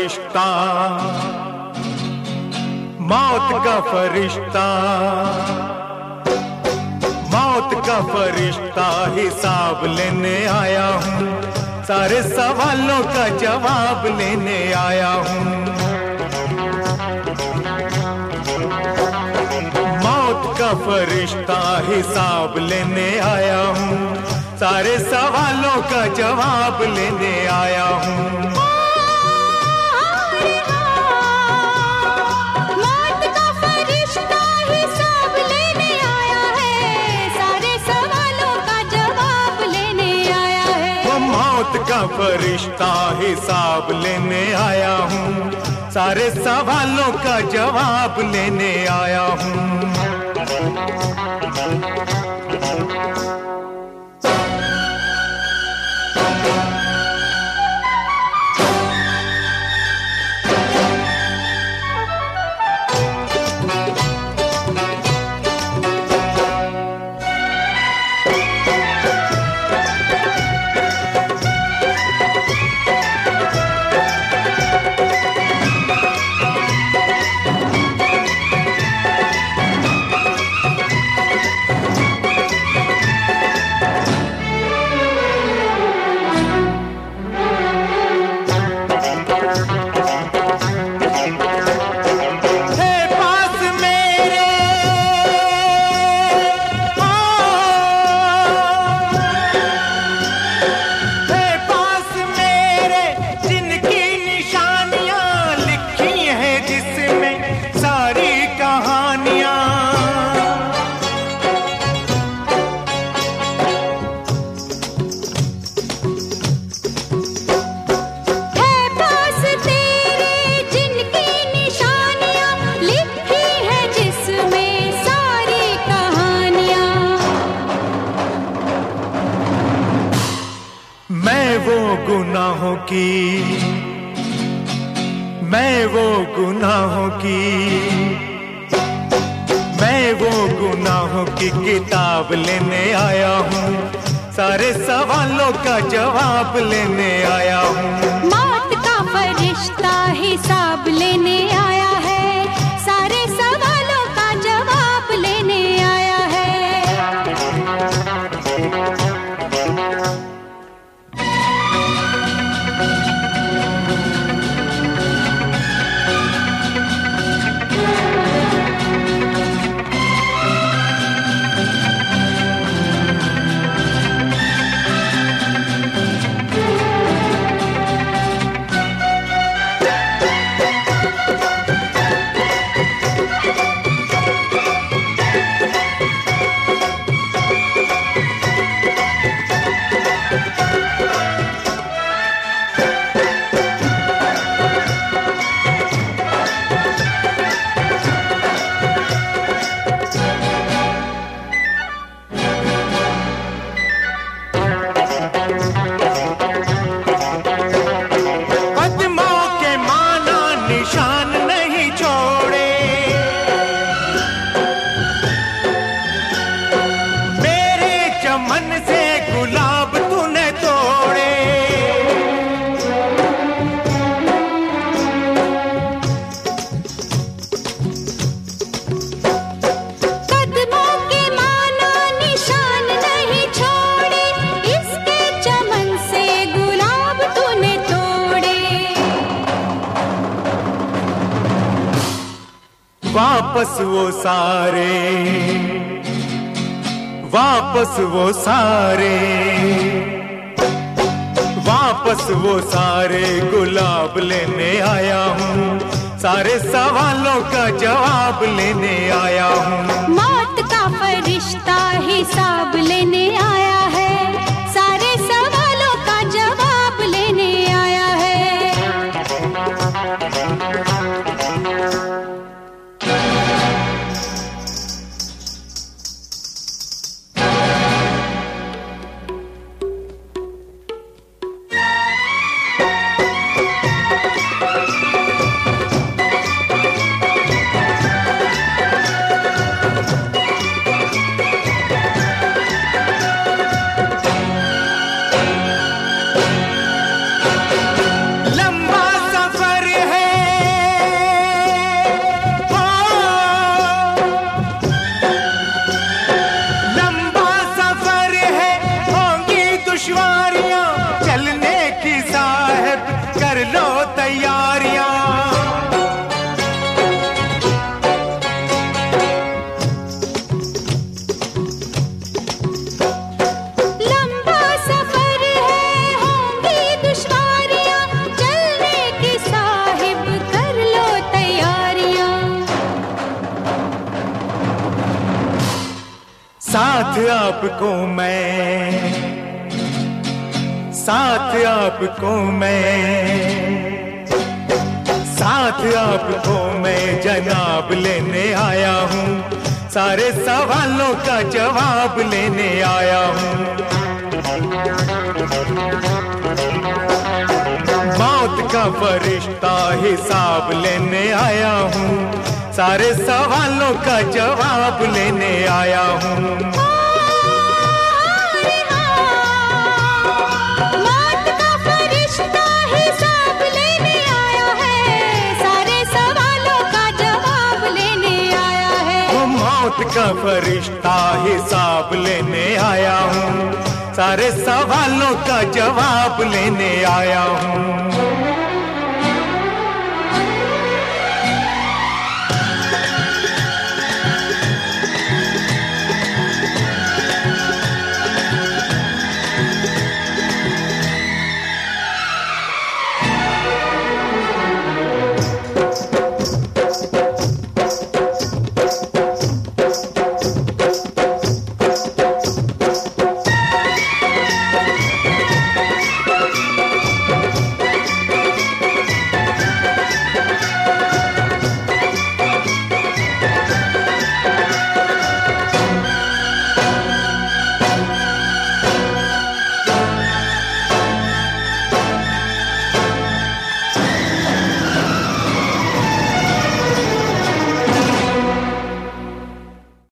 फरिश्ता, मौत का फरिश्ता, मौत का फरिश्ता हिसाब लेने आया हूँ, सारे सवालों का जवाब लेने आया हूँ। मौत का फरिश्ता हिसाब लेने आया हूँ, सारे सवालों का जवाब लेने आया हूँ। मौत का फरिश्ता हिसाब लेने आया है, सारे सवालों का जवाब लेने आया है। वो मौत का फरिश्ता हिसाब लेने आया हूँ, सारे सवालों का जवाब लेने आया हूँ। मैं वो गुनाहों की किताब लेने आया हूँ, सारे सवालों का जवाब लेने आया हूँ। मौत का फरिश्ता हिसाब लेने आया है, सारे सवालों का जवाब लेने आया है। वापस वो सारे गुलाब लेने आया हूँ, सारे सवालों का जवाब लेने आया हूँ। मौत का फरिश्ता हिसाब लेने आया है, सारे सवालों का जवाब लेने आया है। साथ आपको मैं जनाब लेने आया हूँ, सारे सवालों का जवाब लेने आया हूँ। मौत का फरिश्ता हिसाब लेने आया हूँ, सारे सवालों का जवाब लेने आया हूँ। मौत का फरिश्ता हिसाब लेने आया हूँ, सारे सवालों का जवाब लेने आया हूँ।